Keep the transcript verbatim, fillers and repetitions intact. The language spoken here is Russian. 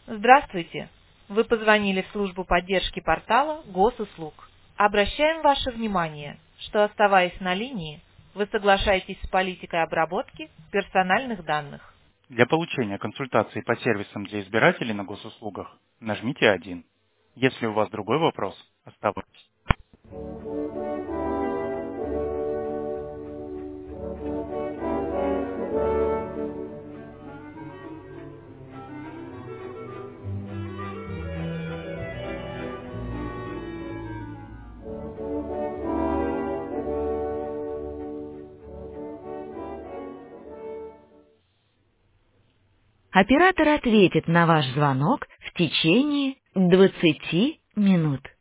Здравствуйте! Вы позвонили в службу поддержки портала Госуслуг. Обращаем ваше внимание, что, оставаясь на линии, вы соглашаетесь с политикой обработки персональных данных. Для получения консультации по сервисам для избирателей на госуслугах нажмите один. Если у вас другой вопрос, оставайтесь. Оператор ответит на ваш звонок в течение двадцати минут.